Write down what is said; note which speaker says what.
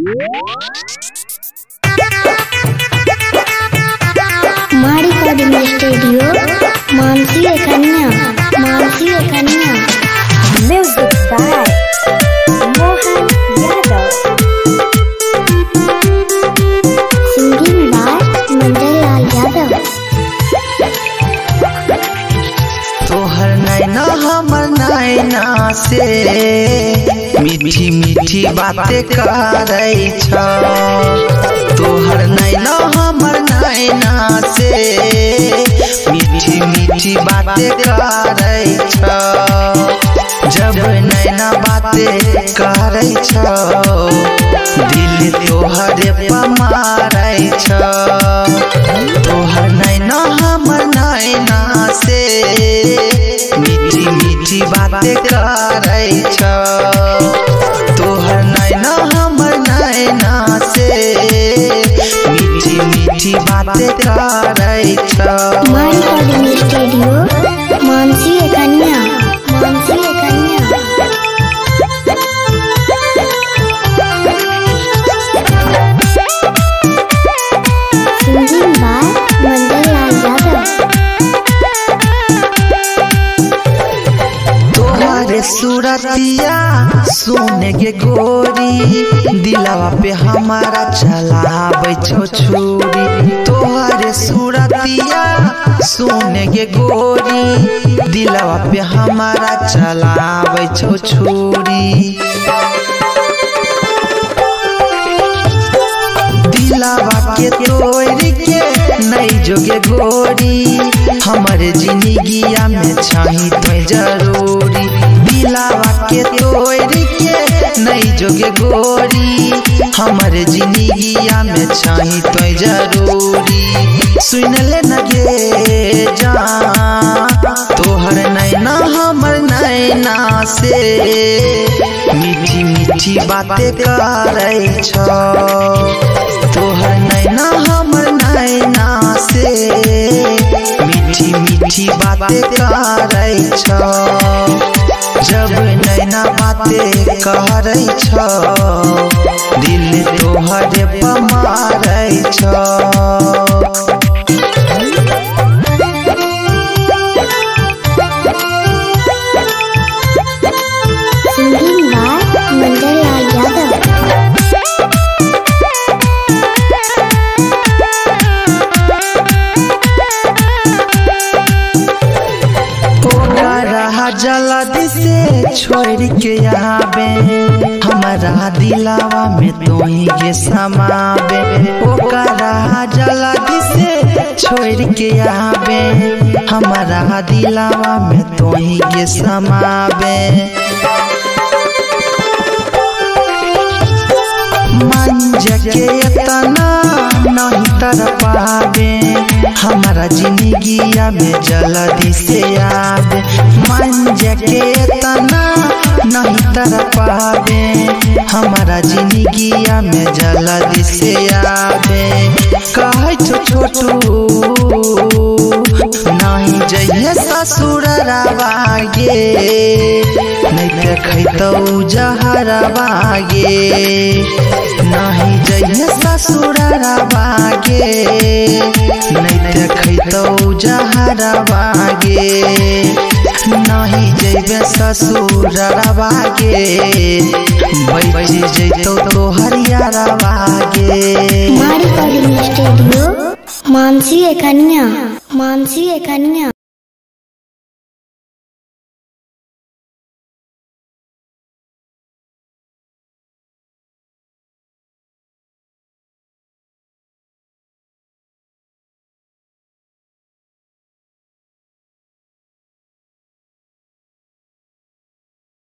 Speaker 1: माड़ी recording studio Mansi Kanya music by Mohan Yadav singing by Mandal Yadav.
Speaker 2: तोहर नैना हमर नैना से मीठी मीठी बातें करे छ। तोहर नैना हमर नैना से मीठी मीठी बातें करे छ। जब नैना बातें करे छ दिल तोहरे पर मारे छ। तोहर नैना हमर नैना से मीठी मीठी बातें करे छ। तोहर नैना हमर नैना से मीठी मीठी बातें करे छ।
Speaker 1: माड़ी रिकॉर्डिंग स्टूडियो मानसी कन्या सिंगिंग बाय मंडल यादव।
Speaker 2: तोहरे सूरतिया सोने के गोरी दिलवा पे हमारा चलावे छो छुरी। तोहरे सूरतिया सोने के गोरी दिलवा पे हमारा चलावे छो छुरी। दिलवा के तोड़ के नहीं जोगे गोरी हमारे जिंदगिया में चाही तो जरूरी। दिलवा के तोड़ के नहीं जोगे गोरी हमारे जिंदगिया में चाही तो जरूरी। सुन ले न गे जान तोहर नैना हमर नैना से मीठी मीठी बातें करे छ। तोहर नैना हमर नैना से मीठी मीठी बातें करे छ। जब नैना बातें करे छ दिल तोहरे पर मारे छ।
Speaker 1: Singing by Mandal Yadav.
Speaker 2: जल्दी से छोड़ के आवे हमारा दिलावा में तो ही समावे। ओकरा जल्दी से छोड़ के आवे हमारा दिलावा में तो ही समावे। मंज के तना नहीं तर पावे हमारा जिंदगिया में जल्दी से आवे। मंज के तना नहीं तर पावे हमारा जिंदगिया में जल्दी से आवे। कहे छोटू नहीं जइए ससुरवा गे नहीं देखो जहरवा गे। नहीं जइए ससुरवा गे नहीं देखो जहरवा गे। नहीं जइबे ससुरवा गे बैठ जइतो तोहर यारवा गे।
Speaker 1: माड़ी रिकॉर्डिंग स्टूडियो मानसी कन्या